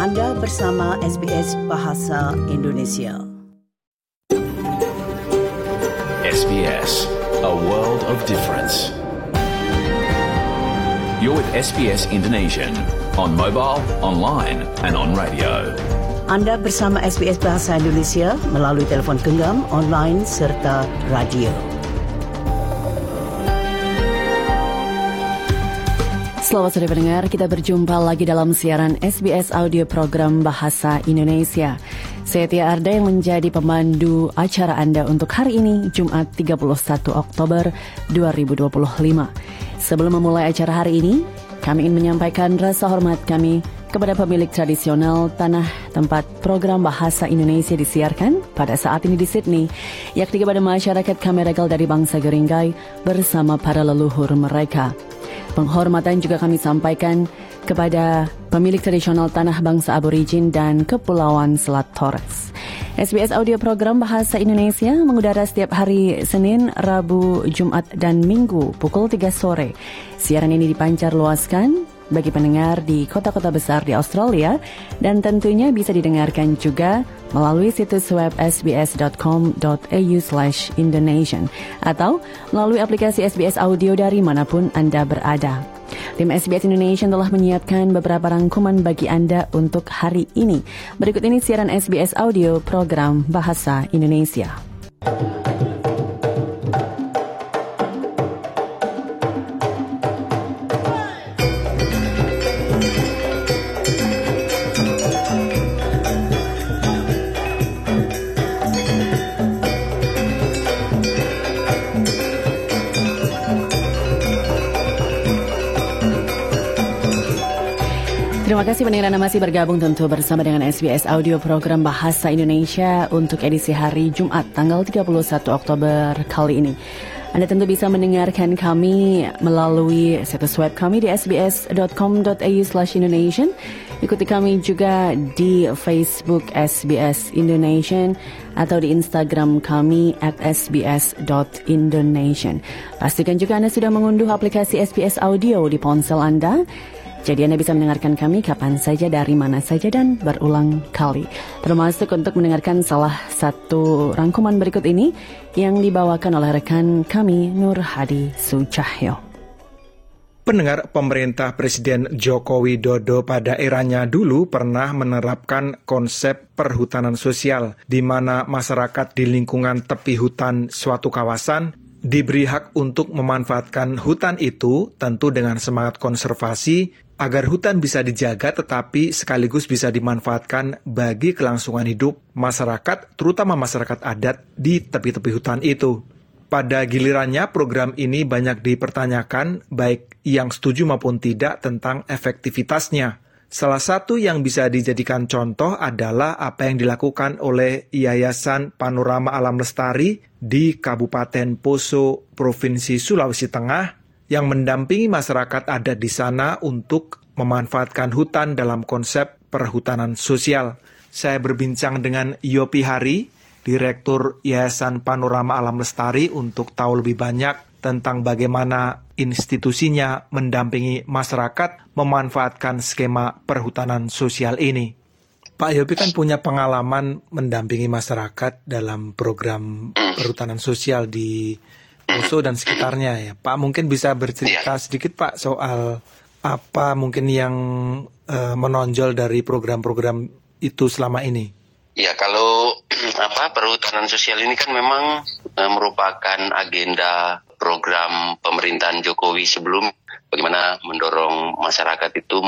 Anda bersama SBS Bahasa Indonesia. SBS, a world of difference. You're with SBS Indonesian on mobile, online and on radio. Anda bersama SBS Bahasa Indonesia melalui telefon genggam, online serta radio. Selamat sore pendengar, kita berjumpa lagi dalam siaran SBS Audio Program Bahasa Indonesia. Saya Tia Arda yang menjadi pemandu acara Anda untuk hari ini, Jumat 31 Oktober 2025. Sebelum memulai acara hari ini, kami ingin menyampaikan rasa hormat kami kepada pemilik tradisional tanah tempat program Bahasa Indonesia disiarkan pada saat ini di Sydney, yakni kepada masyarakat Camaragal dari bangsa Geringai bersama para leluhur mereka. Penghormatan juga kami sampaikan kepada pemilik tradisional tanah bangsa Aborigin dan Kepulauan Selat Torres. SBS Audio Program Bahasa Indonesia mengudara setiap hari Senin, Rabu, Jumat, dan Minggu pukul 3 sore. Siaran ini dipancar luaskan bagi pendengar di kota-kota besar di Australia dan tentunya bisa didengarkan juga melalui situs web sbs.com.au/Indonesian atau melalui aplikasi SBS Audio dari manapun Anda berada. Tim SBS Indonesia telah menyiapkan beberapa rangkuman bagi Anda untuk hari ini. Berikut ini siaran SBS Audio Program Bahasa Indonesia. Terima kasih pendengar Anda masih bergabung tentu bersama dengan SBS Audio Program Bahasa Indonesia untuk edisi hari Jumat tanggal 31 Oktober kali ini. Anda tentu bisa mendengarkan kami melalui situs web kami di sbs.com.au/Indonesian. Ikuti kami juga di Facebook SBS Indonesian atau di Instagram kami @sbs.indonesian. Pastikan juga Anda sudah mengunduh aplikasi SBS Audio di ponsel Anda. Jadi Anda bisa mendengarkan kami kapan saja, dari mana saja, dan berulang kali. Termasuk untuk mendengarkan salah satu rangkuman berikut ini yang dibawakan oleh rekan kami, Nur Hadi Sucahyo. Pendengar, pemerintah Presiden Joko Widodo pada eranya dulu pernah menerapkan konsep perhutanan sosial, di mana masyarakat di lingkungan tepi hutan suatu kawasan diberi hak untuk memanfaatkan hutan itu, tentu dengan semangat konservasi, agar hutan bisa dijaga tetapi sekaligus bisa dimanfaatkan bagi kelangsungan hidup masyarakat, terutama masyarakat adat di tepi-tepi hutan itu. Pada gilirannya, program ini banyak dipertanyakan, baik yang setuju maupun tidak, tentang efektivitasnya. Salah satu yang bisa dijadikan contoh adalah apa yang dilakukan oleh Yayasan Panorama Alam Lestari di Kabupaten Poso, Provinsi Sulawesi Tengah, yang mendampingi masyarakat adat di sana untuk memanfaatkan hutan dalam konsep perhutanan sosial. Saya berbincang dengan Yopi Hari, Direktur Yayasan Panorama Alam Lestari, untuk tahu lebih banyak tentang bagaimana institusinya mendampingi masyarakat memanfaatkan skema perhutanan sosial ini. Pak Yopi kan punya pengalaman mendampingi masyarakat dalam program perhutanan sosial di Poso dan sekitarnya ya. Pak, mungkin bisa bercerita sedikit Pak soal apa mungkin yang menonjol dari program-program itu selama ini. Ya, kalau perhutanan sosial ini kan memang merupakan agenda program pemerintahan Jokowi sebelum, bagaimana mendorong masyarakat itu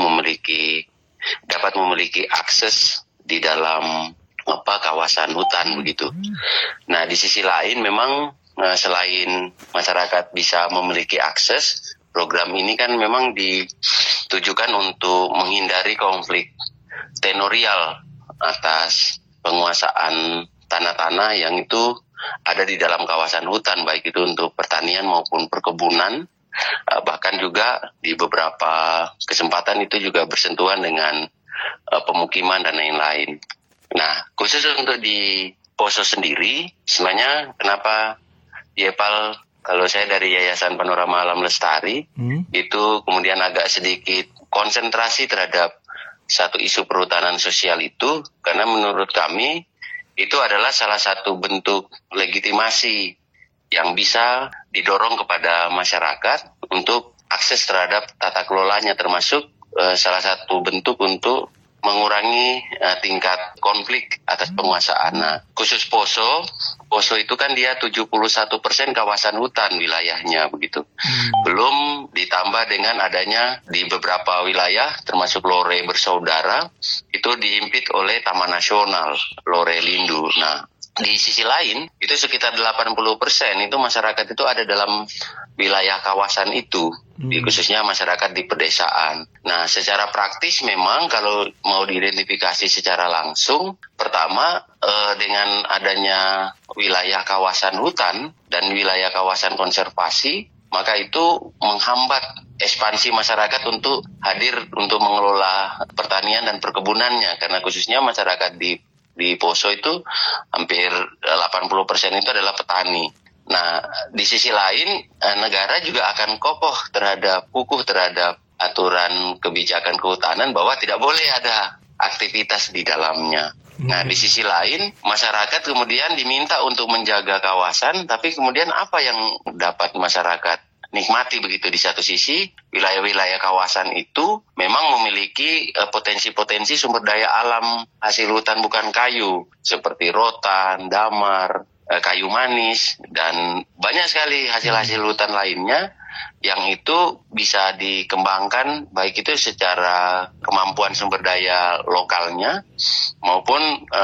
dapat memiliki akses di dalam kawasan hutan begitu. Nah, di sisi lain memang selain masyarakat bisa memiliki akses, program ini kan memang ditujukan untuk menghindari konflik tenorial atas penguasaan tanah-tanah yang itu ada di dalam kawasan hutan, baik itu untuk pertanian maupun perkebunan. Bahkan juga di beberapa kesempatan itu juga bersentuhan dengan pemukiman dan lain-lain. Nah, khusus untuk di Poso sendiri, sebenarnya kenapa Yepal, kalau saya dari Yayasan Panorama Alam Lestari, itu kemudian agak sedikit konsentrasi terhadap satu isu perhutanan sosial itu, karena menurut kami itu adalah salah satu bentuk legitimasi yang bisa didorong kepada masyarakat untuk akses terhadap tata kelolanya, termasuk salah satu bentuk untuk mengurangi tingkat konflik atas penguasaan. Nah, khusus Poso itu kan dia 71% kawasan hutan wilayahnya begitu. Belum ditambah dengan adanya di beberapa wilayah termasuk Lore Bersaudara itu dihimpit oleh Taman Nasional Lore Lindu. Nah, di sisi lain itu sekitar 80% itu masyarakat itu ada dalam wilayah kawasan itu, khususnya masyarakat di pedesaan. Nah, secara praktis memang kalau mau diidentifikasi secara langsung, pertama dengan adanya wilayah kawasan hutan dan wilayah kawasan konservasi, maka itu menghambat ekspansi masyarakat untuk hadir untuk mengelola pertanian dan perkebunannya, karena khususnya masyarakat di Poso itu hampir 80% itu adalah petani. Nah, di sisi lain negara juga akan kukuh terhadap aturan kebijakan kehutanan bahwa tidak boleh ada aktivitas di dalamnya. Nah, di sisi lain masyarakat kemudian diminta untuk menjaga kawasan, tapi kemudian apa yang dapat masyarakat nikmati begitu? Di satu sisi wilayah-wilayah kawasan itu memang memiliki potensi-potensi sumber daya alam hasil hutan bukan kayu seperti rotan, damar, kayu manis, dan banyak sekali hasil-hasil hutan lainnya yang itu bisa dikembangkan baik itu secara kemampuan sumber daya lokalnya maupun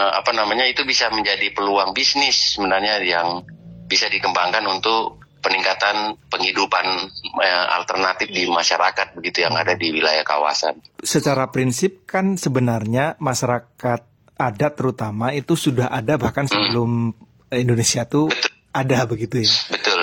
itu bisa menjadi peluang bisnis sebenarnya yang bisa dikembangkan untuk peningkatan penghidupan alternatif di masyarakat begitu yang ada di wilayah kawasan. Secara prinsip kan sebenarnya masyarakat adat terutama itu sudah ada bahkan sebelum Indonesia tuh ada begitu ya. Betul.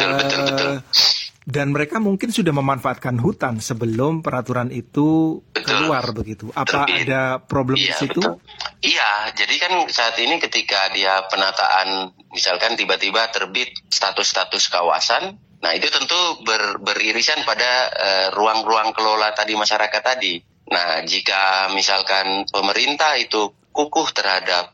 Dan mereka mungkin sudah memanfaatkan hutan sebelum peraturan itu keluar begitu. Apa ada problem di situ? Betul. Iya, jadi kan saat ini ketika dia penataan, misalkan tiba-tiba terbit status kawasan, nah itu tentu beririsan pada ruang-ruang kelola tadi masyarakat tadi. Nah, jika misalkan pemerintah itu kukuh terhadap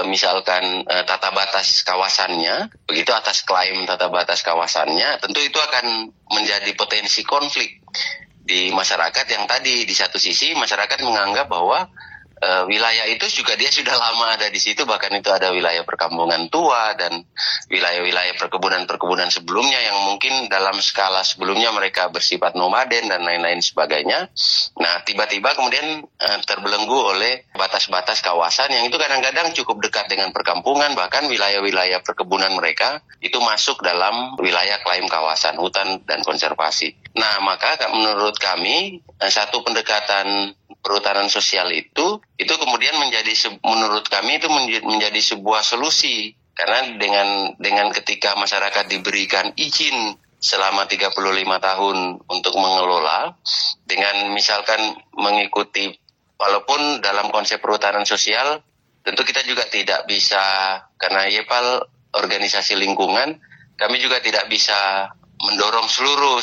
tata batas kawasannya, begitu atas klaim tata batas kawasannya, tentu itu akan menjadi potensi konflik di masyarakat yang tadi di satu sisi masyarakat menganggap bahwa wilayah itu juga dia sudah lama ada di situ, bahkan itu ada wilayah perkampungan tua dan wilayah-wilayah perkebunan sebelumnya yang mungkin dalam skala sebelumnya mereka bersifat nomaden dan lain-lain sebagainya. Nah, tiba-tiba kemudian terbelenggu oleh batas-batas kawasan yang itu kadang-kadang cukup dekat dengan perkampungan, bahkan wilayah-wilayah perkebunan mereka itu masuk dalam wilayah klaim kawasan hutan dan konservasi. Nah, maka menurut kami satu pendekatan perhutanan sosial itu kemudian menurut kami itu menjadi sebuah solusi, karena dengan ketika masyarakat diberikan izin selama 35 tahun untuk mengelola dengan misalkan mengikuti, walaupun dalam konsep perhutanan sosial tentu kita juga tidak bisa, karena YEPAL organisasi lingkungan, kami juga tidak bisa mendorong seluruh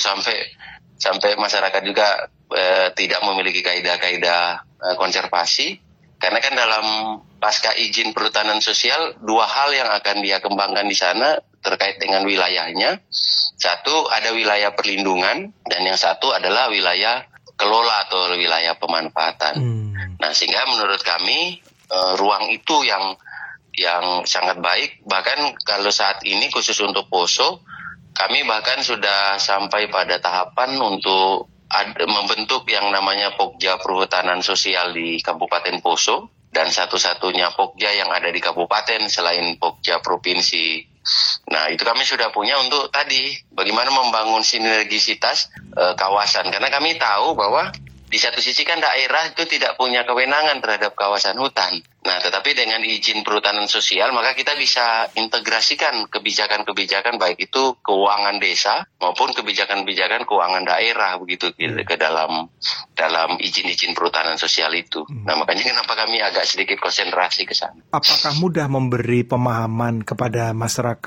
sampai masyarakat juga tidak memiliki kaidah-kaidah konservasi, karena kan dalam pasca izin perhutanan sosial dua hal yang akan dia kembangkan di sana terkait dengan wilayahnya. Satu ada wilayah perlindungan dan yang satu adalah wilayah kelola atau wilayah pemanfaatan. Nah, sehingga menurut kami ruang itu yang sangat baik. Bahkan kalau saat ini khusus untuk Poso, kami bahkan sudah sampai pada tahapan untuk membentuk yang namanya Pokja Perhutanan Sosial di Kabupaten Poso, dan satu-satunya Pokja yang ada di kabupaten selain Pokja Provinsi. Nah, itu kami sudah punya untuk tadi bagaimana membangun sinergisitas kawasan, karena kami tahu bahwa di satu sisi kan daerah itu tidak punya kewenangan terhadap kawasan hutan. Nah, tetapi dengan izin perhutanan sosial maka kita bisa integrasikan kebijakan-kebijakan baik itu keuangan desa maupun kebijakan-kebijakan keuangan daerah begitu ke dalam izin-izin perhutanan sosial itu. Nah, makanya kenapa kami agak sedikit konsentrasi ke sana. Apakah mudah memberi pemahaman kepada masyarakat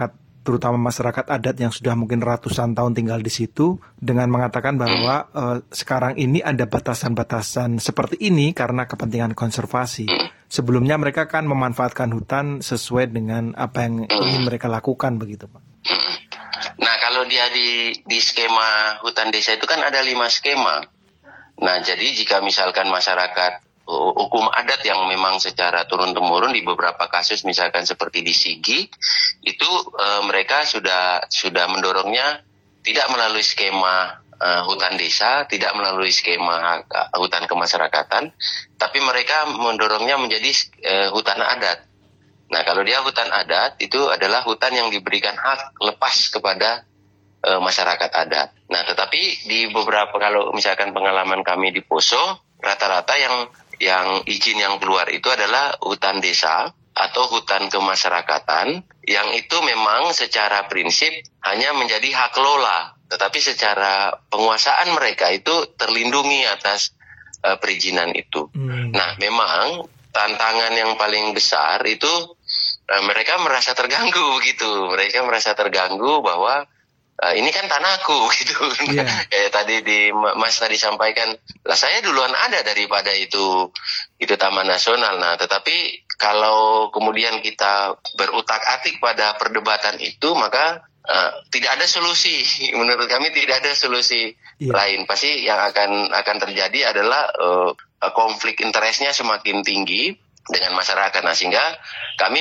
terutama masyarakat adat yang sudah mungkin ratusan tahun tinggal di situ, dengan mengatakan bahwa sekarang ini ada batasan-batasan seperti ini karena kepentingan konservasi. Sebelumnya mereka kan memanfaatkan hutan sesuai dengan apa yang ingin mereka lakukan, begitu Pak. Nah, kalau dia di skema hutan desa itu kan ada 5 skema. Nah, jadi jika misalkan masyarakat hukum adat yang memang secara turun-temurun di beberapa kasus misalkan seperti di Sigi itu mereka sudah mendorongnya tidak melalui skema hutan desa, tidak melalui skema hutan kemasyarakatan, tapi mereka mendorongnya menjadi hutan adat. Nah, kalau dia hutan adat itu adalah hutan yang diberikan hak lepas kepada masyarakat adat. Nah, tetapi di beberapa, kalau misalkan pengalaman kami di Poso, rata-rata yang izin yang keluar itu adalah hutan desa atau hutan kemasyarakatan yang itu memang secara prinsip hanya menjadi hak lola, tetapi secara penguasaan mereka itu terlindungi atas perizinan itu. Nah, memang tantangan yang paling besar itu mereka merasa terganggu begitu. Mereka merasa terganggu bahwa ini kan tanahku gitu. Yeah. Kayak tadi Mas tadi sampaikan, lah saya duluan ada daripada itu Taman Nasional. Nah, tetapi kalau kemudian kita berutak-atik pada perdebatan itu, maka tidak ada solusi. Menurut kami tidak ada solusi lain. Pasti yang akan terjadi adalah konflik interestnya semakin tinggi dengan masyarakat. Nah, sehingga kami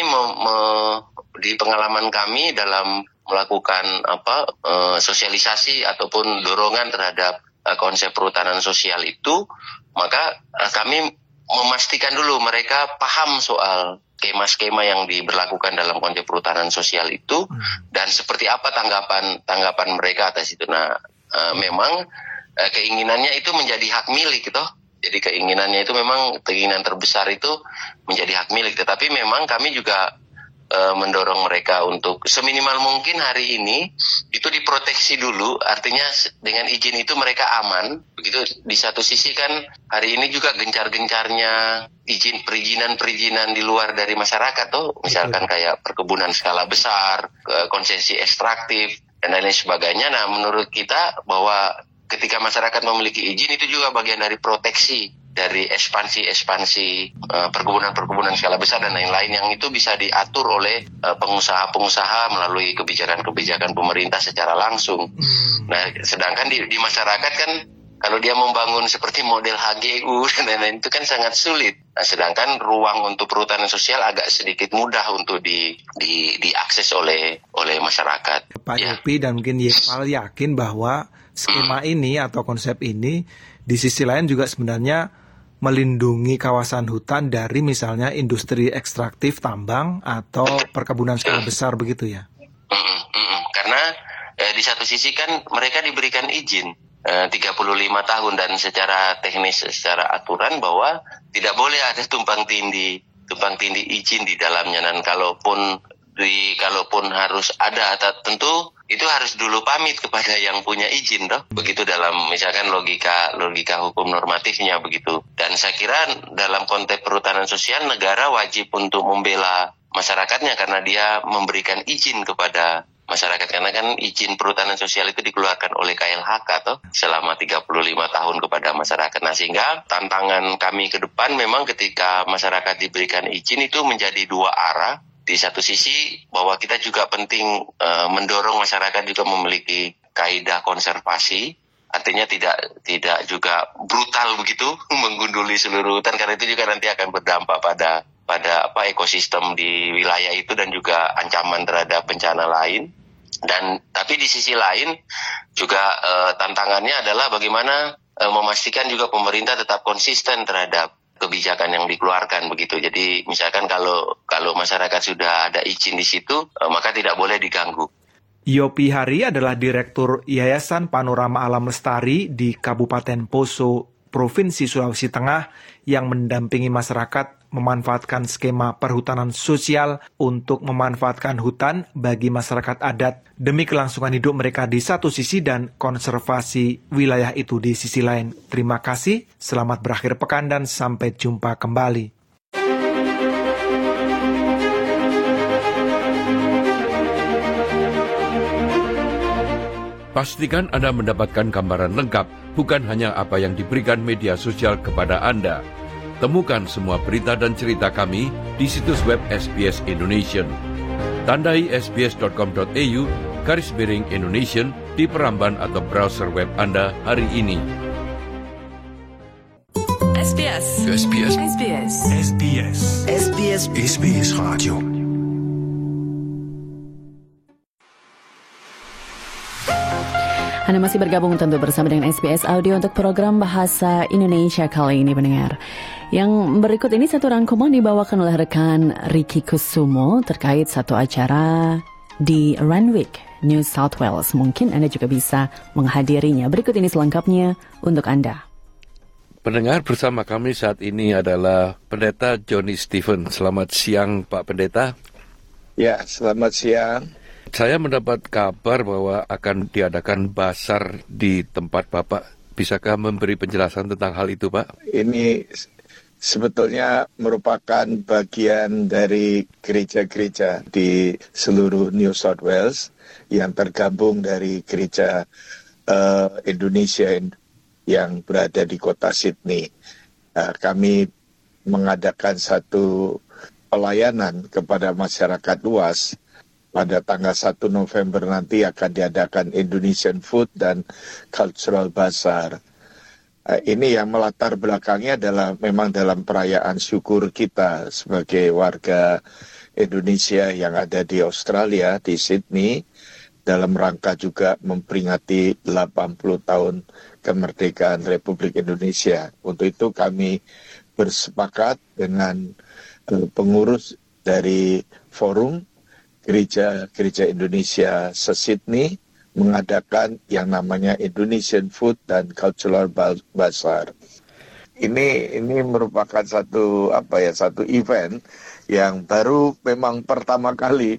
di pengalaman kami dalam melakukan sosialisasi ataupun dorongan terhadap konsep perhutanan sosial itu, maka kami memastikan dulu mereka paham soal skema-skema yang diberlakukan dalam konsep perhutanan sosial itu dan seperti apa tanggapan mereka atas itu. Nah, memang keinginannya itu menjadi hak milik gitu. Jadi keinginannya itu memang keinginan terbesar itu menjadi hak milik, tetapi memang kami juga mendorong mereka untuk seminimal mungkin hari ini itu diproteksi dulu, artinya dengan izin itu mereka aman. Begitu di satu sisi kan hari ini juga gencar-gencarnya perizinan di luar dari masyarakat tuh, misalkan kayak perkebunan skala besar, konsesi ekstraktif dan lain sebagainya. Nah, menurut kita bahwa ketika masyarakat memiliki izin itu juga bagian dari proteksi dari ekspansi perkebunan skala besar dan lain-lain yang itu bisa diatur oleh pengusaha-pengusaha melalui kebijakan-kebijakan pemerintah secara langsung. Nah, sedangkan di masyarakat kan kalau dia membangun seperti model HGU dan lain-lain itu kan sangat sulit. Nah, sedangkan ruang untuk perhutanan sosial agak sedikit mudah untuk diakses oleh masyarakat. Pak Yopi dan mungkin Yepal yakin bahwa skema ini atau konsep ini di sisi lain juga sebenarnya melindungi kawasan hutan dari misalnya industri ekstraktif tambang atau perkebunan skala besar begitu ya? Karena di satu sisi kan mereka diberikan izin 35 tahun dan secara teknis, secara aturan bahwa tidak boleh ada tumpang tindih izin di dalamnya. Dan kalaupun harus ada, tentu itu harus dulu pamit kepada yang punya izin toh. Begitu dalam misalkan logika hukum normatifnya begitu. Dan saya kira dalam konteks perhutanan sosial negara wajib untuk membela masyarakatnya karena dia memberikan izin kepada masyarakat, karena kan izin perhutanan sosial itu dikeluarkan oleh KLHK toh selama 35 tahun kepada masyarakat. Nah, sehingga tantangan kami ke depan memang ketika masyarakat diberikan izin itu menjadi dua arah. Di satu sisi bahwa kita juga penting mendorong masyarakat juga memiliki kaidah konservasi, artinya tidak juga brutal begitu menggunduli seluruh hutan, karena itu juga nanti akan berdampak pada ekosistem di wilayah itu dan juga ancaman terhadap bencana lain. Dan tapi di sisi lain juga tantangannya adalah bagaimana memastikan juga pemerintah tetap konsisten terhadap kebijakan yang dikeluarkan begitu. Jadi misalkan kalau masyarakat sudah ada izin di situ, maka tidak boleh diganggu. Yopi Hari adalah Direktur Yayasan Panorama Alam Lestari di Kabupaten Poso, Provinsi Sulawesi Tengah, yang mendampingi masyarakat memanfaatkan skema perhutanan sosial untuk memanfaatkan hutan bagi masyarakat adat demi kelangsungan hidup mereka di satu sisi dan konservasi wilayah itu di sisi lain. Terima kasih, selamat berakhir pekan dan sampai jumpa kembali. Pastikan Anda mendapatkan gambaran lengkap, bukan hanya apa yang diberikan media sosial kepada Anda. Temukan semua berita dan cerita kami di situs web SBS Indonesian. Tandai sbs.com.au/Indonesian di peramban atau browser web Anda hari ini. SBS. SBS. SBS. SBS. SBS. SBS Radio. Anda masih bergabung tentu bersama dengan SBS Audio untuk program Bahasa Indonesia kali ini, pendengar. Yang berikut ini satu rangkuman dibawakan oleh rekan Ricky Kusumo terkait satu acara di Randwick, New South Wales. Mungkin Anda juga bisa menghadirinya. Berikut ini selengkapnya untuk Anda. Pendengar, bersama kami saat ini adalah Pendeta Johnny Stephen. Selamat siang, Pak Pendeta. Ya, selamat siang. Saya mendapat kabar bahwa akan diadakan basar di tempat Bapak. Bisakah memberi penjelasan tentang hal itu, Pak? Ini sebetulnya merupakan bagian dari gereja-gereja di seluruh New South Wales yang tergabung dari gereja Indonesia yang berada di kota Sydney. Kami mengadakan satu pelayanan kepada masyarakat luas. Pada tanggal 1 November nanti akan diadakan Indonesian Food dan Cultural Bazaar. Ini yang melatar belakangnya adalah memang dalam perayaan syukur kita sebagai warga Indonesia yang ada di Australia, di Sydney, dalam rangka juga memperingati 80 tahun kemerdekaan Republik Indonesia. Untuk itu kami bersepakat dengan pengurus dari forum Gereja Indonesia se-Sydney mengadakan yang namanya Indonesian Food dan Cultural Bazaar. Ini merupakan satu event yang baru memang pertama kali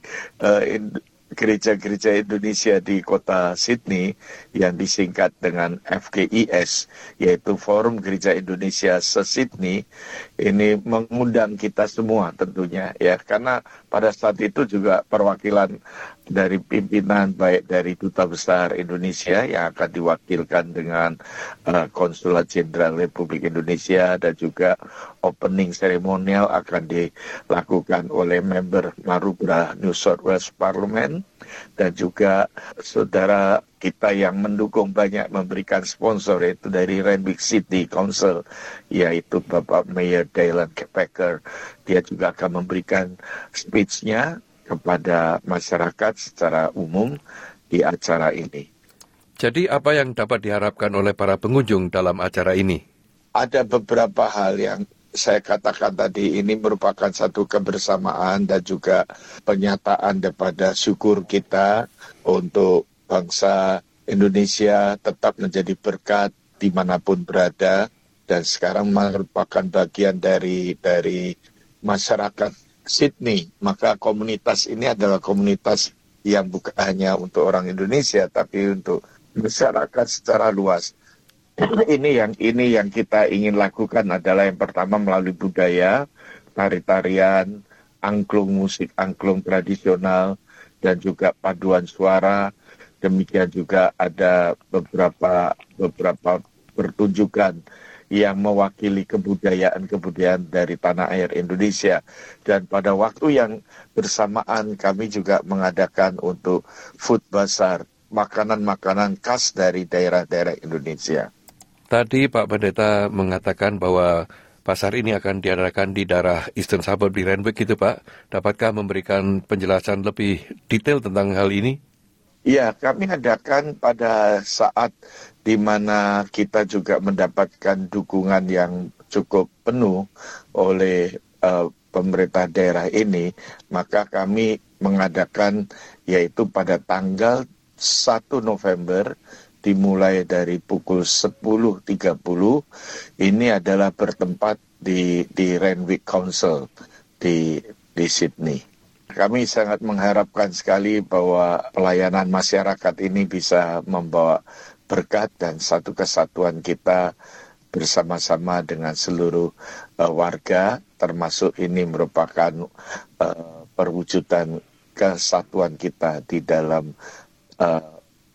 gereja-gereja Indonesia di kota Sydney yang disingkat dengan FGIS, yaitu Forum Gereja Indonesia se-Sydney, ini mengundang kita semua tentunya ya, karena pada saat itu juga perwakilan dari pimpinan baik dari Duta Besar Indonesia yang akan diwakilkan dengan Konsulat Jenderal Republik Indonesia, dan juga opening seremonial akan dilakukan oleh member Marubra New South Wales Parliament, dan juga saudara kita yang mendukung banyak memberikan sponsor, yaitu dari Randwick City Council, yaitu Bapak Mayor Dylan Packer. Dia juga akan memberikan speech-nya kepada masyarakat secara umum di acara ini. Jadi apa yang dapat diharapkan oleh para pengunjung dalam acara ini? Ada beberapa hal yang saya katakan tadi, ini merupakan satu kebersamaan dan juga penyataan daripada syukur kita untuk bangsa Indonesia tetap menjadi berkat dimanapun berada, dan sekarang merupakan bagian dari masyarakat Sydney. Maka komunitas ini adalah komunitas yang bukan hanya untuk orang Indonesia, tapi untuk masyarakat secara luas. Ini yang kita ingin lakukan adalah yang pertama melalui budaya, tari-tarian, angklung, musik angklung tradisional, dan juga paduan suara. Demikian juga ada beberapa pertunjukan yang mewakili kebudayaan dari tanah air Indonesia. Dan pada waktu yang bersamaan kami juga mengadakan untuk food bazaar, makanan-makanan khas dari daerah-daerah Indonesia. Tadi Pak Pendeta mengatakan bahwa pasar ini akan diadakan di daerah Eastern Suburb di Randwick, gitu Pak. Dapatkah memberikan penjelasan lebih detail tentang hal ini? Ya, kami adakan pada saat di mana kita juga mendapatkan dukungan yang cukup penuh oleh pemerintah daerah ini, maka kami mengadakan yaitu pada tanggal 1 November dimulai dari pukul 10.30, ini adalah bertempat di Randwick Council di Sydney. Kami sangat mengharapkan sekali bahwa pelayanan masyarakat ini bisa membawa berkat dan satu kesatuan kita bersama-sama dengan seluruh warga, termasuk ini merupakan perwujudan kesatuan kita di dalam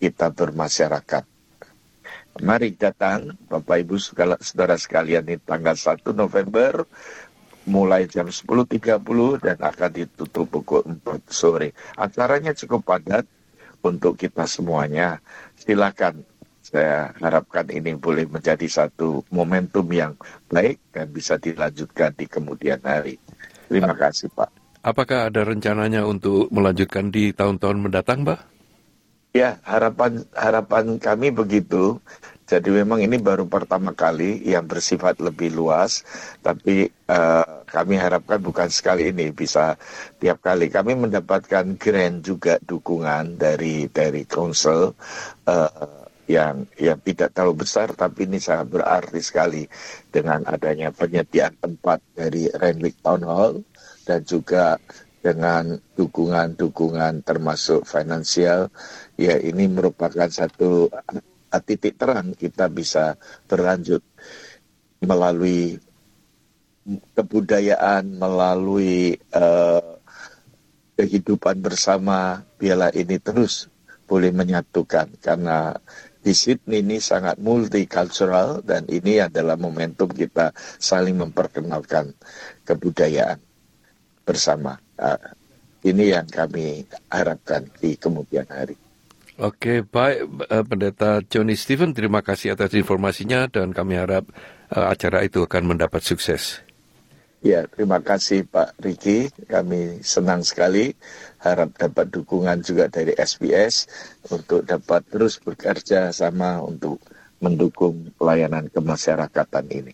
kita bermasyarakat. Mari datang, Bapak Ibu saudara sekalian, di tanggal 1 November, mulai jam 10.30 dan akan ditutup pukul 4 sore. Acaranya cukup padat untuk kita semuanya. Silakan, saya harapkan ini boleh menjadi satu momentum yang baik dan bisa dilanjutkan di kemudian hari. Terima kasih, Pak. Apakah ada rencananya untuk melanjutkan di tahun-tahun mendatang, Pak? Ya, harapan kami begitu. Jadi memang ini baru pertama kali yang bersifat lebih luas, tapi kami harapkan bukan sekali ini, bisa tiap kali. Kami mendapatkan grant juga, dukungan dari Council yang tidak terlalu besar, tapi ini sangat berarti sekali dengan adanya penyediaan tempat dari Renwick Town Hall dan juga dengan dukungan termasuk finansial. Ya, ini merupakan satu titik terang kita bisa berlanjut melalui kebudayaan, melalui kehidupan bersama. Biarlah ini terus boleh menyatukan, karena di Sydney ini sangat multicultural dan ini adalah momentum kita saling memperkenalkan kebudayaan bersama. Ini yang kami harapkan di kemudian hari. Oke, baik, Pendeta Johnny Stephen, terima kasih atas informasinya dan kami harap acara itu akan mendapat sukses. Ya, terima kasih Pak Ricky, kami senang sekali, harap dapat dukungan juga dari SBS untuk dapat terus bekerja sama untuk mendukung pelayanan kemasyarakatan ini.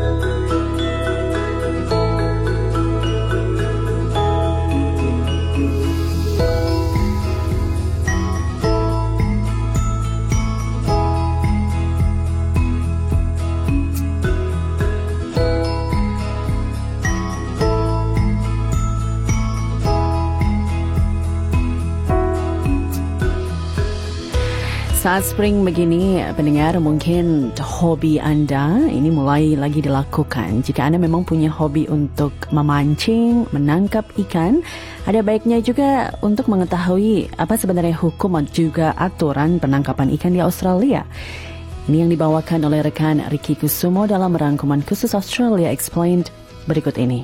Saat spring begini, pendengar, mungkin hobi Anda ini mulai lagi dilakukan. Jika Anda memang punya hobi untuk memancing, menangkap ikan, ada baiknya juga untuk mengetahui apa sebenarnya hukum dan juga aturan penangkapan ikan di Australia. Ini yang dibawakan oleh rekan Ricky Kusumo dalam rangkuman khusus Australia Explained berikut ini.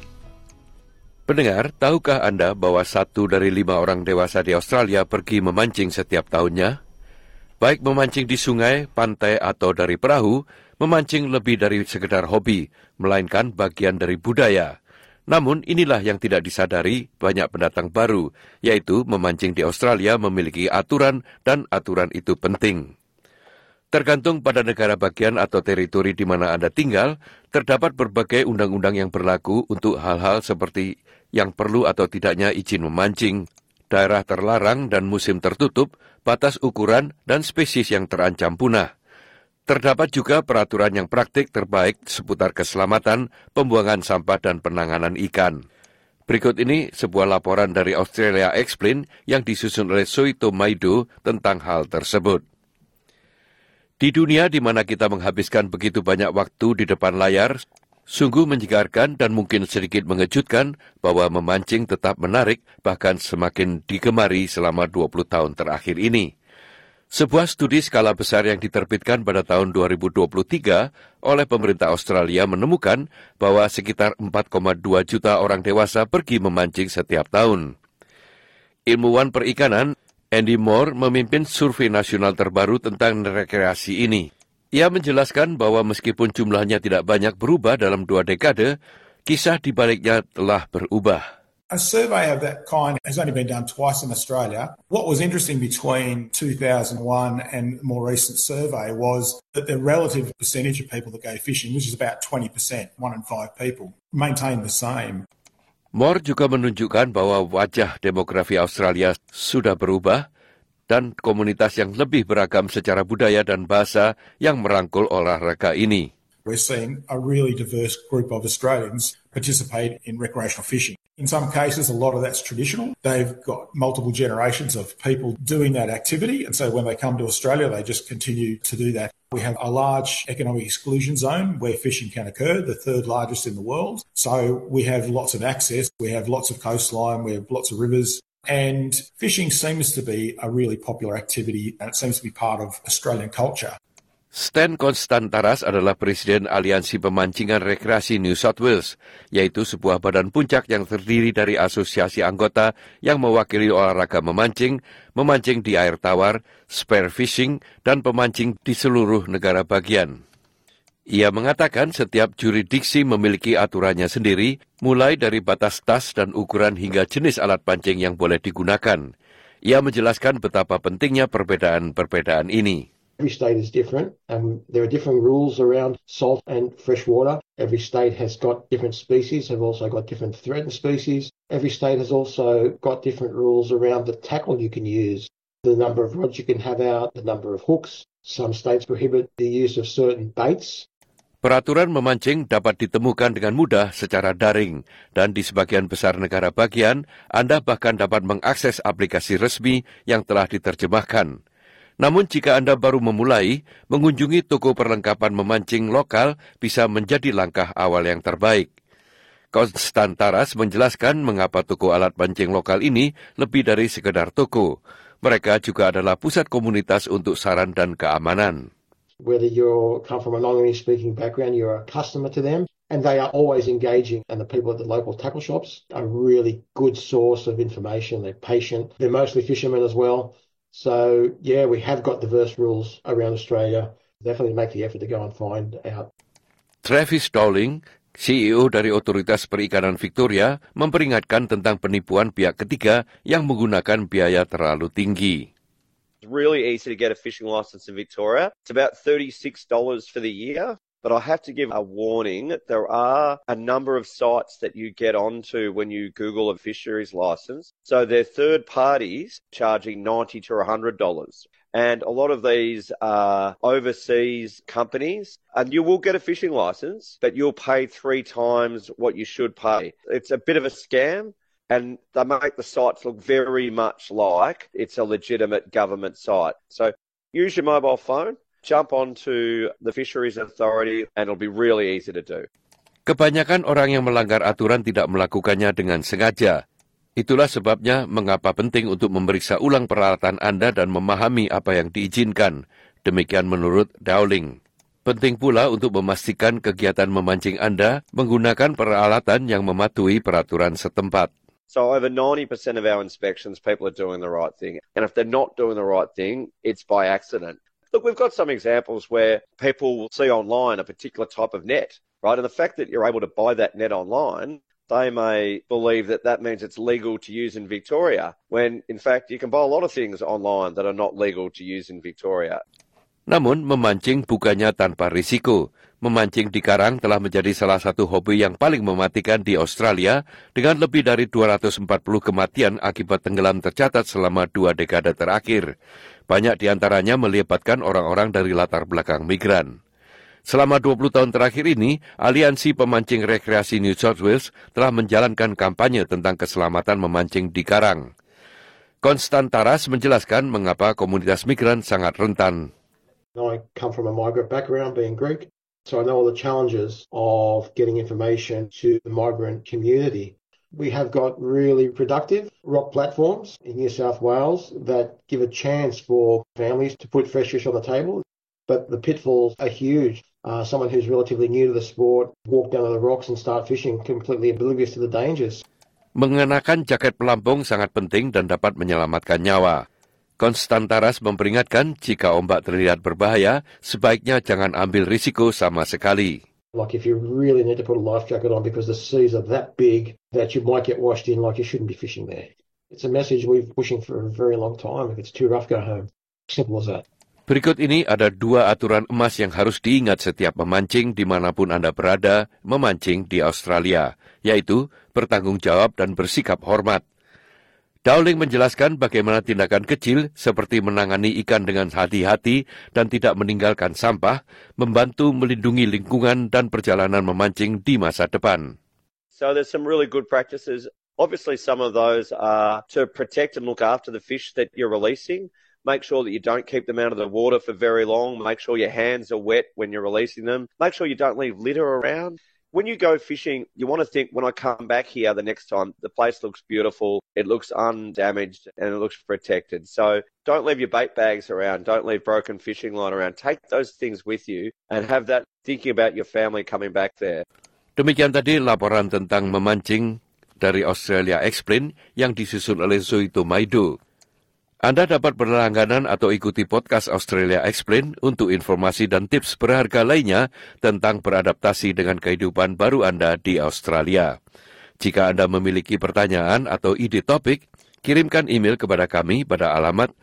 Pendengar, tahukah Anda bahwa 1 dari 5 orang dewasa di Australia pergi memancing setiap tahunnya? Baik memancing di sungai, pantai, atau dari perahu, memancing lebih dari sekedar hobi, melainkan bagian dari budaya. Namun inilah yang tidak disadari banyak pendatang baru, yaitu memancing di Australia memiliki aturan dan aturan itu penting. Tergantung pada negara bagian atau teritori di mana Anda tinggal, terdapat berbagai undang-undang yang berlaku untuk hal-hal seperti yang perlu atau tidaknya izin memancing, daerah terlarang dan musim tertutup, batas ukuran, dan spesies yang terancam punah. Terdapat juga peraturan yang praktik terbaik seputar keselamatan, pembuangan sampah, dan penanganan ikan. Berikut ini sebuah laporan dari Australia Explained yang disusun oleh Soito Maido tentang hal tersebut. Di dunia di mana kita menghabiskan begitu banyak waktu di depan layar, sungguh menyegarkan dan mungkin sedikit mengejutkan bahwa memancing tetap menarik, bahkan semakin digemari selama 20 tahun terakhir ini. Sebuah studi skala besar yang diterbitkan pada tahun 2023 oleh pemerintah Australia menemukan bahwa sekitar 4,2 juta orang dewasa pergi memancing setiap tahun. Ilmuwan perikanan Andy Moore memimpin survei nasional terbaru tentang rekreasi ini. Ia menjelaskan bahwa meskipun jumlahnya tidak banyak berubah dalam 2 dekade, kisah di baliknya telah berubah. A survey of that kind has only been done twice in Australia. What was interesting between 2001 and a more recent survey was that the relative percentage of people that go fishing, which is about 20%, 1 in 5 people, maintained the same. Moore juga menunjukkan bahwa wajah demografi Australia sudah berubah dan komunitas yang lebih beragam secara budaya dan bahasa yang merangkul olahraga ini. We're seeing a really diverse group of Australians participate in recreational fishing. In some cases, a lot of that's traditional. They've got multiple generations of people doing that activity, and so when they come to Australia, they just continue to do that. We have a large economic exclusion zone where fishing can occur, the 3rd largest in the world. So we have lots of access, we have lots of coastline, we have lots of rivers. And fishing seems to be a really popular activity and it seems to be part of Australian culture. Stan Konstantaras adalah Presiden Aliansi Pemancingan Rekreasi New South Wales, yaitu sebuah badan puncak yang terdiri dari asosiasi anggota yang mewakili olahraga memancing, memancing di air tawar, spearfishing, dan pemancing di seluruh negara bagian. Ia mengatakan setiap jurisdiksi memiliki aturannya sendiri, mulai dari batas tas dan ukuran hingga jenis alat pancing yang boleh digunakan. Ia menjelaskan betapa pentingnya perbedaan-perbedaan ini. Every state is different. There are different rules around salt and fresh water. Every state has got different species, have also got different threatened species. Every state has also got different rules around the tackle you can use, the number of rods you can have out, the number of hooks. Some states prohibit the use of certain baits. Peraturan memancing dapat ditemukan dengan mudah secara daring, dan di sebagian besar negara bagian, Anda bahkan dapat mengakses aplikasi resmi yang telah diterjemahkan. Namun jika Anda baru memulai, mengunjungi toko perlengkapan memancing lokal bisa menjadi langkah awal yang terbaik. Konstantaras menjelaskan mengapa toko alat pancing lokal ini lebih dari sekedar toko. Mereka juga adalah pusat komunitas untuk saran dan keamanan. Whether you come from a non-English speaking background, you're a customer to them, and they are always engaging. And the people at the local tackle shops are a really good source of information. They're patient. They're mostly fishermen as well. So, yeah, we have got diverse rules around Australia. Definitely make the effort to go and find out. Travis Dowling, CEO dari Otoritas Perikanan Victoria, memperingatkan tentang penipuan pihak ketiga yang menggunakan biaya terlalu tinggi. It's really easy to get a fishing license in Victoria. It's about $36 for the year. But I have to give a warning that there are a number of sites that you get onto when you Google a fisheries license. So they're third parties charging $90 to $100. And a lot of these are overseas companies. And you will get a fishing license, but you'll pay 3 times what you should pay. It's a bit of a scam. And they make the sites look very much like it's a legitimate government site. So use your mobile phone. Jump onto the Fisheries Authority and it'll be really easy to do. Kebanyakan orang yang melanggar aturan tidak melakukannya dengan sengaja. Itulah sebabnya mengapa penting untuk memeriksa ulang peralatan Anda dan memahami apa yang diizinkan. Demikian menurut Dowling. Penting pula untuk memastikan kegiatan memancing Anda menggunakan peralatan yang mematuhi peraturan setempat. So over 90% of our inspections, people are doing the right thing. And if they're not doing the right thing, it's by accident. Look, we've got some examples where people will see online a particular type of net, right? And the fact that you're able to buy that net online, they may believe that that means it's legal to use in Victoria, when in fact you can buy a lot of things online that are not legal to use in Victoria. Namun, memancing bukannya tanpa risiko. Memancing di karang telah menjadi salah satu hobi yang paling mematikan di Australia, dengan lebih dari 240 kematian akibat tenggelam tercatat selama 2 dekade terakhir. Banyak di antaranya melibatkan orang-orang dari latar belakang migran. Selama 20 tahun terakhir ini, Aliansi Pemancing Rekreasi New South Wales telah menjalankan kampanye tentang keselamatan memancing di karang. Konstantaras menjelaskan mengapa komunitas migran sangat rentan. I come from a migrant background, being Greek, so I know all the challenges of getting information to the migrant community. We have got really productive rock platforms in New South Wales that give a chance for families to put fresh fish on the table, but the pitfalls are huge. Someone who's relatively new to the sport walk down to the rocks and start fishing completely oblivious to the dangers. Mengenakan jaket pelampung sangat penting dan dapat menyelamatkan nyawa. Konstantaras memperingatkan jika ombak terlihat berbahaya, sebaiknya jangan ambil risiko sama sekali. Like if you really need to put a life jacket on because the seas are that big that you might get washed in, like you shouldn't be fishing there. It's a message we've been pushing for a very long time. If it's too rough, go home. Simple as that. Berikut ini ada 2 aturan emas yang harus diingat setiap memancing dimanapun Anda berada memancing di Australia, yaitu bertanggung jawab dan bersikap hormat. Dowling menjelaskan bagaimana tindakan kecil seperti menangani ikan dengan hati-hati dan tidak meninggalkan sampah, membantu melindungi lingkungan dan perjalanan memancing di masa depan. So there's some really good practices. Obviously some of those are to protect and look after the fish that you're releasing. Make sure that you don't keep them out of the water for very long. Make sure your hands are wet when you're releasing them. Make sure you don't leave litter around. when you go fishing, you want to think, when I come back here the next time, the place looks beautiful, it looks undamaged, and it looks protected. So don't leave your bait bags around, don't leave broken fishing line around. Take those things with you and have that thinking about your family coming back there. Demikian tadi laporan tentang memancing dari Australia Explain yang disusun oleh Zoe Tomaido. Anda dapat berlangganan atau ikuti podcast Australia Explain untuk informasi dan tips berharga lainnya tentang beradaptasi dengan kehidupan baru Anda di Australia. Jika Anda memiliki pertanyaan atau ide topik, kirimkan email kepada kami pada alamat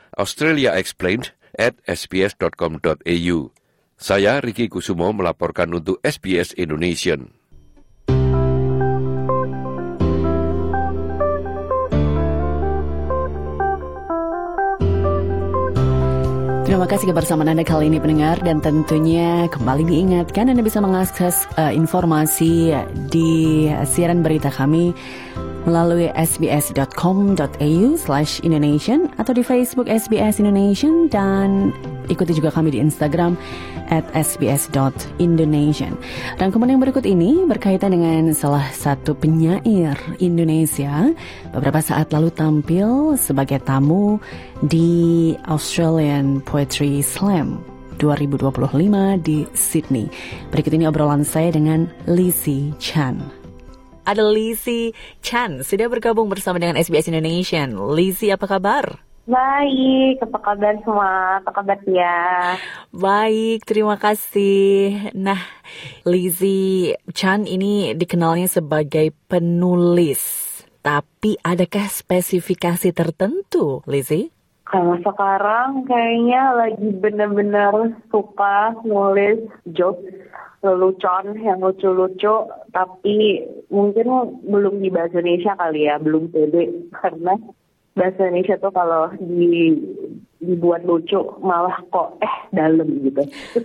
australiaexplained@sbs.com.au. Saya Ricky Kusumo melaporkan untuk SBS Indonesian. Terima kasih kebersamaan Anda kali ini pendengar, dan tentunya kembali diingatkan Anda bisa mengakses informasi di siaran berita kami melalui sbs.com.au/Indonesian atau di Facebook SBS Indonesian, dan ikuti juga kami di Instagram @sbs.indonesian. Rangkuman yang berikut ini berkaitan dengan salah satu penyair Indonesia beberapa saat lalu tampil sebagai tamu di Australian Poetry Slam 2025 di Sydney. Berikut ini obrolan saya dengan Lizzie Chan. Ada Lizzie Chan sudah bergabung bersama dengan SBS Indonesian. Lizzie, apa kabar? Baik, apa kabar semua? Apa kabar ya? Baik, terima kasih. Nah, Lizzie Chan ini dikenalnya sebagai penulis. Tapi adakah spesifikasi tertentu, Lizzie? Kalau sekarang kayaknya lagi benar-benar suka nulis jokes lelucon yang lucu-lucu, tapi mungkin belum di bahasa Indonesia kali ya, belum pede, karena bahasa Indonesia tuh kalau dibuat lucu malah kok dalam gitu.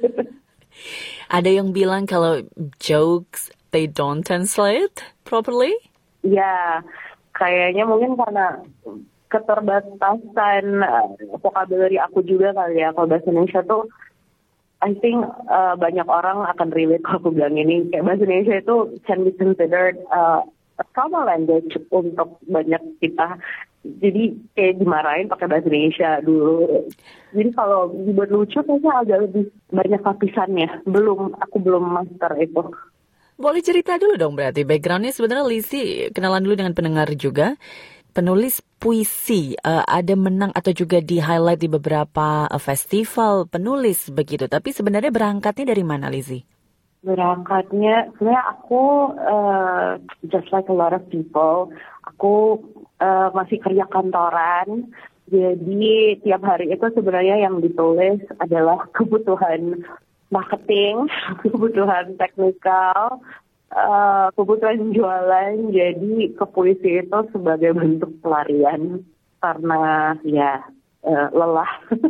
Ada yang bilang kalau jokes they don't translate properly? Ya, kayaknya mungkin karena keterbatasan vocabulary aku juga kali ya. Kalau bahasa Indonesia tuh I think banyak orang akan relate kalau aku bilang ini. Kayak bahasa Indonesia itu can be considered a common language untuk banyak kita. Jadi kayak dimarahin pakai bahasa Indonesia dulu. Jadi kalau dibuat lucu kayaknya agak lebih banyak lapisannya. Aku belum master itu. Boleh cerita dulu dong berarti. Backgroundnya sebenarnya Lizzie, kenalan dulu dengan pendengar juga. Penulis puisi, ada menang atau juga di-highlight di beberapa festival penulis begitu. Tapi sebenarnya berangkatnya dari mana, Lizzie? Berangkatnya, sebenarnya aku just like a lot of people, aku masih kerja kantoran. Jadi tiap hari itu sebenarnya yang ditulis adalah kebutuhan marketing, kebutuhan teknikal, kebutuhan jualan. Jadi ke puisi itu sebagai bentuk pelarian karena ya lelah.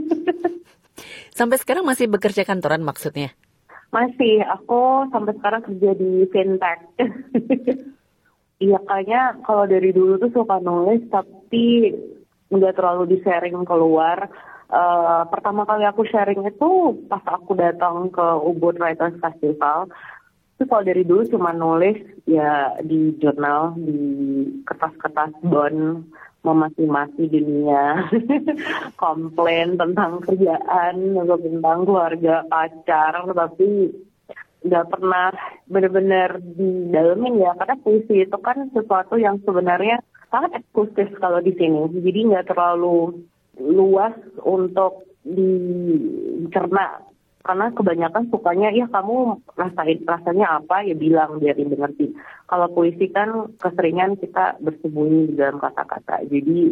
Sampai sekarang masih bekerja kantoran maksudnya? Masih, aku sampai sekarang kerja di fintech. Iya, kayaknya kalau dari dulu tuh suka nulis tapi nggak terlalu di-sharing keluar. Pertama kali aku sharing itu pas aku datang ke Ubud Writers Festival. Itu kalau dari dulu cuma nulis ya di jurnal, di kertas-kertas bon, memaki-maki dunia, komplain tentang kerjaan, atau tentang keluarga, pacar, tapi nggak pernah benar-benar didalemin ya, karena puisi itu kan sesuatu yang sebenarnya sangat eksklusif kalau di sini, jadi nggak terlalu luas untuk dicerna. Karena kebanyakan sukanya, ya kamu rasanya apa, ya bilang biar dimengerti. Kalau puisi kan keseringan kita bersembunyi di dalam kata-kata. Jadi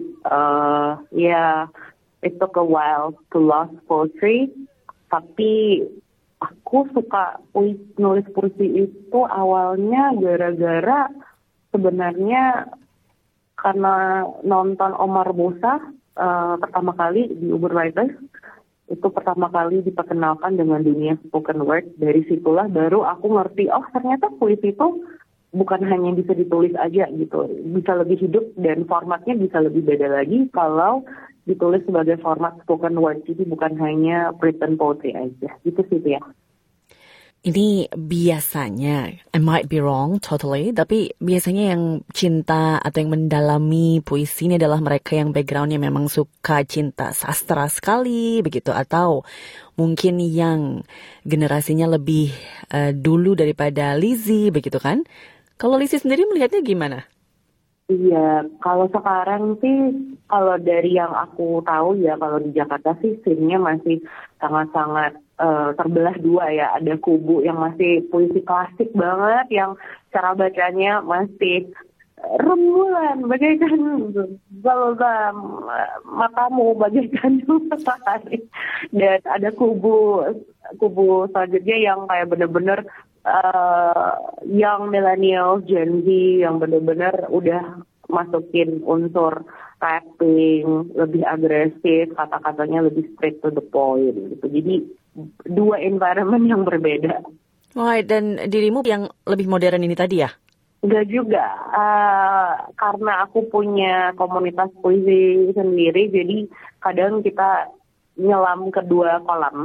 ya it took a while to lost poetry. Tapi aku suka nulis puisi itu awalnya gara-gara sebenarnya karena nonton Omar Musa pertama kali di Ubud Writers. Itu pertama kali diperkenalkan dengan dunia spoken word. Dari situlah baru aku ngerti, oh ternyata puisi itu bukan hanya bisa ditulis aja gitu. Bisa lebih hidup dan formatnya bisa lebih beda lagi kalau ditulis sebagai format spoken word. Jadi bukan hanya written poetry aja. Gitu sih ya. Ini biasanya, I might be wrong totally, tapi biasanya yang cinta atau yang mendalami puisi ini adalah mereka yang backgroundnya memang suka cinta sastra sekali, begitu. Atau mungkin yang generasinya lebih dulu daripada Lizzie, begitu kan? Kalau Lizzie sendiri melihatnya gimana? Iya, kalau sekarang sih, kalau dari yang aku tahu ya, kalau di Jakarta sih scene-nya masih sangat-sangat terbelah dua ya. Ada kubu yang masih puisi klasik banget, yang cara bacanya masih rembulan bagaikan balgam, matamu bagaikan matahari. Dan ada kubu selanjutnya yang kayak bener-bener yang millennials, Gen Z yang benar-benar udah masukin unsur rapping, lebih agresif, kata-katanya lebih straight to the point gitu. Jadi dua environment yang berbeda. Right, dan dirimu yang lebih modern ini tadi ya? Enggak juga, karena aku punya komunitas puisi sendiri, jadi kadang kita nyelam kedua kolam.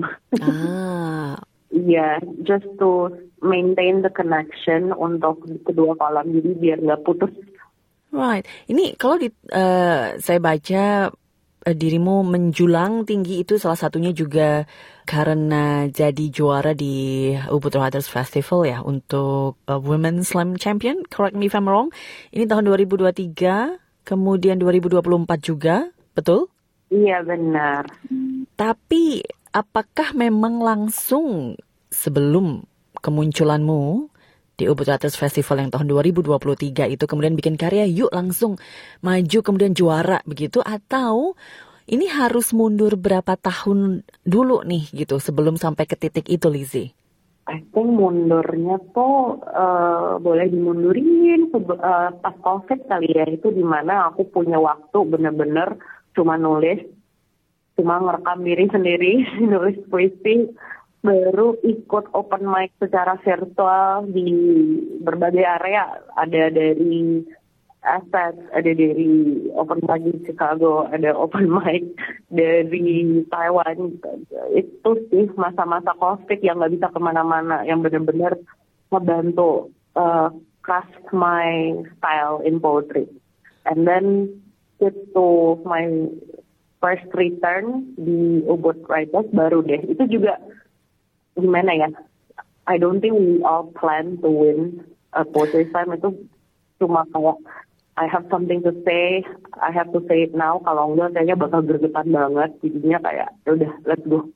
Iya, just to maintain the connection untuk kedua kolam, jadi biar nggak putus. Right, ini kalau saya baca dirimu menjulang tinggi itu salah satunya juga karena jadi juara di Ubud Writers Festival ya untuk Women Slam Champion, correct me if I'm wrong. Ini tahun 2023, kemudian 2024 juga, betul? Iya, benar. Tapi apakah memang langsung sebelum kemunculanmu di Ubud Writers Festival yang tahun 2023 itu kemudian bikin karya, yuk langsung maju kemudian juara begitu, atau ini harus mundur berapa tahun dulu nih gitu sebelum sampai ke titik itu, Lizzie? I think mundurnya tuh boleh dimundurin pas COVID kali ya, itu dimana aku punya waktu bener-bener cuma nulis, cuma ngerekam diri sendiri, nulis puisi, baru ikut open mic secara virtual di berbagai area. Ada dari Assets, ada dari open mic di Chicago, ada open mic dari Taiwan. Itu sih masa-masa COVID yang nggak bisa kemana-mana, yang benar-benar membantu craft my style in poetry. And then itu my first return di Ubud Writers baru deh. Itu juga gimana ya? I don't think we all plan to win a poetry slam. Itu cuma kayak I have something to say, I have to say it now. Kalau enggak kayaknya bakal gergetan banget. Jadinya kayak udah let's go.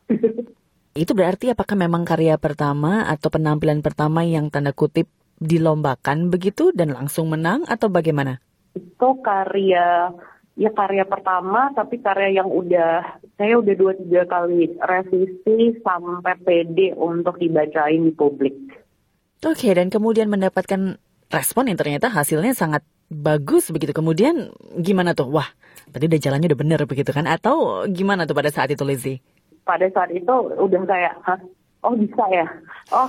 Itu berarti apakah memang karya pertama atau penampilan pertama yang tanda kutip dilombakan begitu dan langsung menang atau bagaimana? Itu karya pertama, tapi karya yang saya udah 2-3 kali revisi sampai pede untuk dibacain di publik. Oke, dan kemudian mendapatkan respon yang ternyata hasilnya sangat bagus begitu. Kemudian gimana tuh? Wah, tadi udah jalannya udah bener begitu kan? Atau gimana tuh pada saat itu, Lizzie? Pada saat itu udah kayak, oh bisa ya? Oh.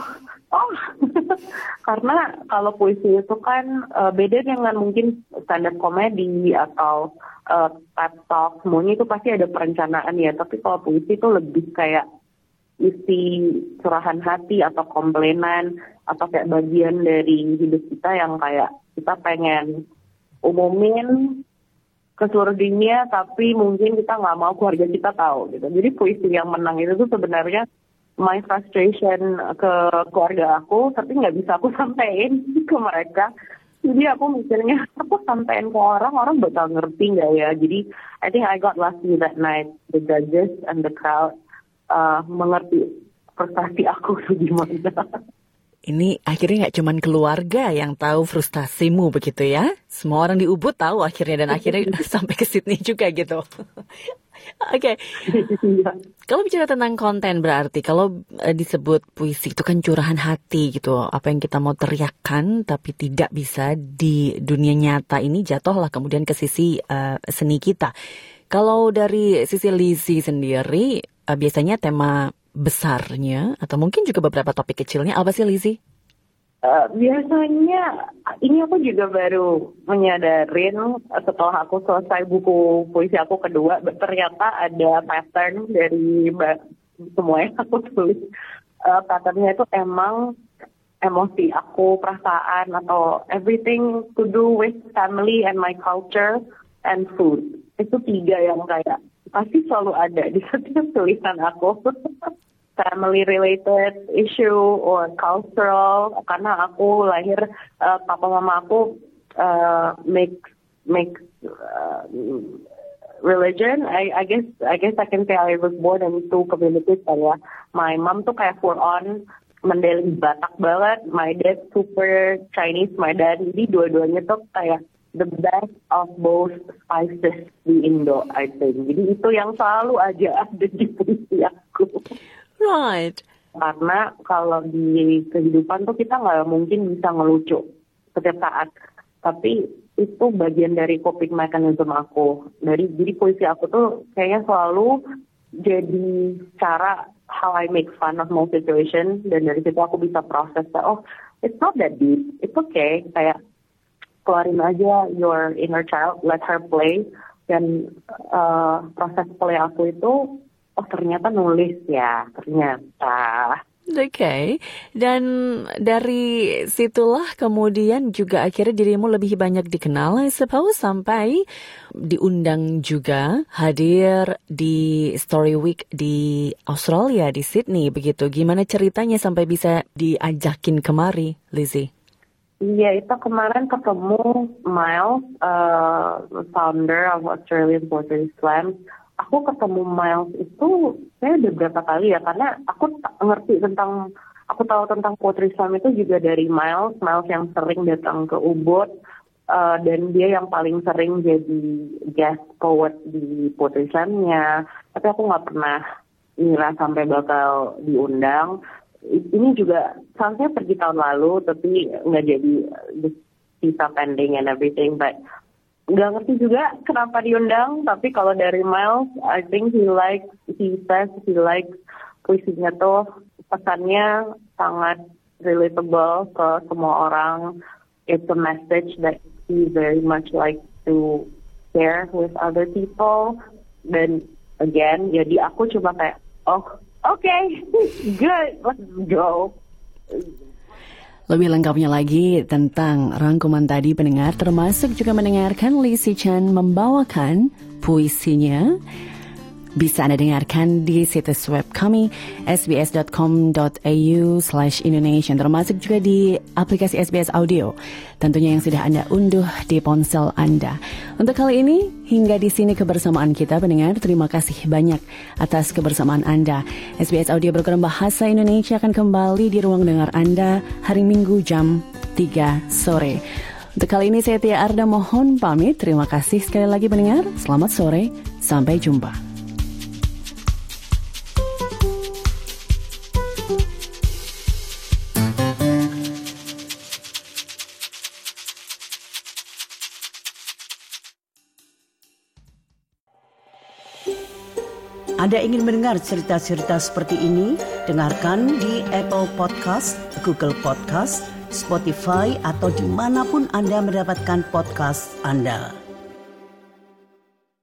Karena kalau puisi itu kan beda dengan mungkin stand up comedy atau TED Talk, semuanya itu pasti ada perencanaan ya. Tapi kalau puisi itu lebih kayak isi curahan hati atau komplainan atau kayak bagian dari hidup kita yang kayak kita pengen umumin ke seluruh dunia, tapi mungkin kita nggak mau keluarga kita tahu gitu. Jadi puisi yang menang itu tuh sebenarnya my frustration ke keluarga aku, tapi nggak bisa aku sampein ke mereka. Jadi aku mikirnya, aku sampein ke orang bakal ngerti nggak ya? Jadi I think I got lucky that night. The judges and the crowd mengerti frustasi aku gimana. Ini akhirnya nggak cuman keluarga yang tahu frustasimu begitu ya? Semua orang di Ubud tahu akhirnya, dan akhirnya sampai ke Sydney juga gitu. Oke. Kalau bicara tentang konten berarti, kalau disebut puisi itu kan curahan hati gitu. Apa yang kita mau teriakkan tapi tidak bisa di dunia nyata ini jatuhlah kemudian ke sisi seni kita. Kalau dari sisi Lizzie sendiri, biasanya tema besarnya atau mungkin juga beberapa topik kecilnya apa sih, Lizzie? Biasanya ini aku juga baru menyadarin setelah aku selesai buku puisi aku kedua, ternyata ada pattern dari semua yang aku tulis. patternnya itu emang emosi aku, perasaan, atau everything to do with family and my culture and food. Itu 3 yang kayak pasti selalu ada di setiap tulisan aku. Family related issue or cultural, karena aku lahir, papa mama aku make religion. I guess I can say I was born in 2 communities ya. My mom tuh kayak full on Mandailing Batak banget. My dad super Chinese, my dad. Jadi dua-duanya tuh kayak the best of both spices di Indo, I think. Jadi itu yang selalu aja ada di puisi aku. Right. Karena kalau di kehidupan tuh kita nggak mungkin bisa ngelucu setiap saat. Tapi itu bagian dari coping mechanism aku. Jadi puisi aku tuh kayaknya selalu jadi cara how I make fun of my situation. Dan dari situ aku bisa proses, oh it's not that deep, it's okay. Kayak keluarin aja your inner child, let her play. Dan proses play aku itu, oh ternyata nulis ya, ternyata. Okay. Dan dari situlah kemudian juga akhirnya dirimu lebih banyak dikenal, I suppose, sampai diundang juga hadir di Story Week di Australia, di Sydney, begitu. Gimana ceritanya sampai bisa diajakin kemari, Lizzie? Iya, itu kemarin ketemu Miles, founder of Australian Poetry Slam. Aku ketemu Miles itu saya udah berapa kali ya, karena aku tahu tentang Poetry Slam itu juga dari Miles yang sering datang ke Ubud, dan dia yang paling sering jadi guest poet di Poetry Slam-nya. Tapi aku nggak pernah ngira sampai bakal diundang. Ini juga seharusnya pergi tahun lalu, tapi nggak jadi, visa pending and everything, but nggak ngerti juga kenapa diundang. Tapi kalau dari Miles, I think he says he likes puisinya tuh, pesannya sangat relatable ke semua orang. It's a message that he very much like to share with other people. Dan again, jadi aku cuma kayak, oh okay, good, let's go. Lebih lengkapnya lagi tentang rangkuman tadi pendengar, termasuk juga mendengarkan Lizzie Chan membawakan puisinya, bisa Anda dengarkan di situs web kami sbs.com.au/Indonesian, termasuk juga di aplikasi SBS Audio tentunya yang sudah Anda unduh di ponsel Anda. Untuk kali ini hingga di sini kebersamaan kita pendengar. Terima kasih banyak atas kebersamaan Anda. SBS Audio program Bahasa Indonesia akan kembali di ruang dengar Anda hari Minggu jam 3 sore. Untuk kali ini saya Tia Arda mohon pamit. Terima kasih sekali lagi pendengar. Selamat sore, sampai jumpa. Anda ingin mendengar cerita-cerita seperti ini? Dengarkan di Apple Podcast, Google Podcast, Spotify, atau dimanapun Anda mendapatkan podcast Anda.